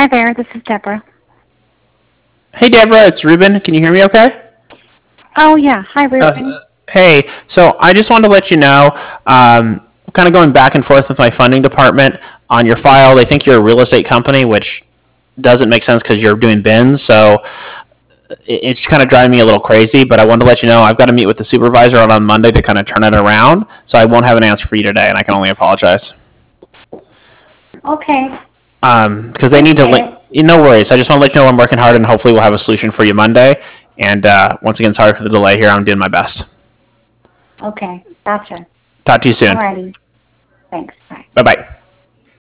Hi there, this is Deborah. Hey, Deborah, it's Ruben. Can you hear me okay? Oh, yeah. Hi, Ruben. Hey, so I just wanted to let you know, kind of going back and forth with my funding department on your file. They think you're a real estate company, which doesn't make sense because you're doing bins. So it's kind of driving me a little crazy. But I wanted to let you know I've got to meet with the supervisor on Monday to kind of turn it around. So I won't have an answer for you today, and I can only apologize. Okay. Because they I need to get link. it. No worries. I just want to let you know I'm working hard, and hopefully we'll have a solution for you Monday. And once again, sorry for the delay here. I'm doing my best. Okay. Gotcha. Talk to you soon. Alrighty. Thanks. Bye. Bye bye.